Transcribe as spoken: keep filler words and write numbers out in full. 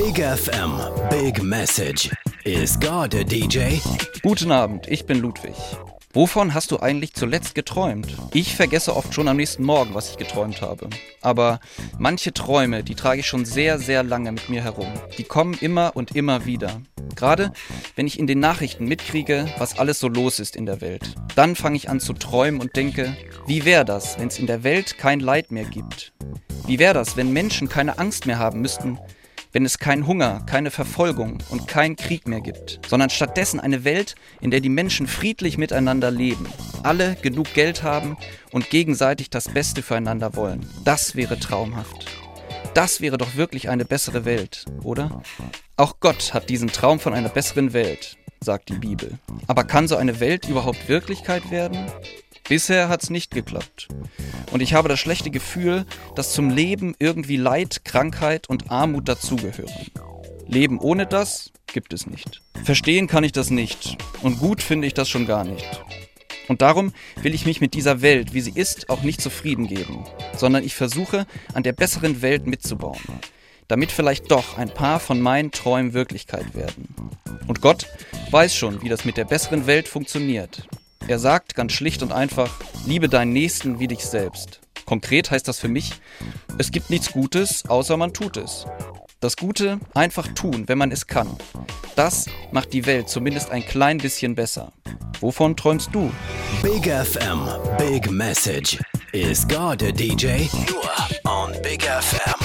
Big F M, Big Message. Is God a D J? Guten Abend, ich bin Ludwig. Wovon hast du eigentlich zuletzt geträumt? Ich vergesse oft schon am nächsten Morgen, was ich geträumt habe. Aber manche Träume, die trage ich schon sehr, sehr lange mit mir herum. Die kommen immer und immer wieder. Gerade wenn ich in den Nachrichten mitkriege, was alles so los ist in der Welt. Dann fange ich an zu träumen und denke, wie wäre das, wenn es in der Welt kein Leid mehr gibt? Wie wäre das, wenn Menschen keine Angst mehr haben müssten, wenn es keinen Hunger, keine Verfolgung und keinen Krieg mehr gibt, sondern stattdessen eine Welt, in der die Menschen friedlich miteinander leben, alle genug Geld haben und gegenseitig das Beste füreinander wollen. Das wäre traumhaft. Das wäre doch wirklich eine bessere Welt, oder? Auch Gott hat diesen Traum von einer besseren Welt, sagt die Bibel. Aber kann so eine Welt überhaupt Wirklichkeit werden? Bisher hat's nicht geklappt. Und ich habe das schlechte Gefühl, dass zum Leben irgendwie Leid, Krankheit und Armut dazugehören. Leben ohne das gibt es nicht. Verstehen kann ich das nicht. Und gut finde ich das schon gar nicht. Und darum will ich mich mit dieser Welt, wie sie ist, auch nicht zufrieden geben, sondern ich versuche, an der besseren Welt mitzubauen, damit vielleicht doch ein paar von meinen Träumen Wirklichkeit werden. Und Gott weiß schon, wie das mit der besseren Welt funktioniert. Er sagt ganz schlicht und einfach, liebe deinen Nächsten wie dich selbst. Konkret heißt das für mich, es gibt nichts Gutes, außer man tut es. Das Gute einfach tun, wenn man es kann. Das macht die Welt zumindest ein klein bisschen besser. Wovon träumst du? Big F M, Big Message. Is God a D J? Nur on Big F M.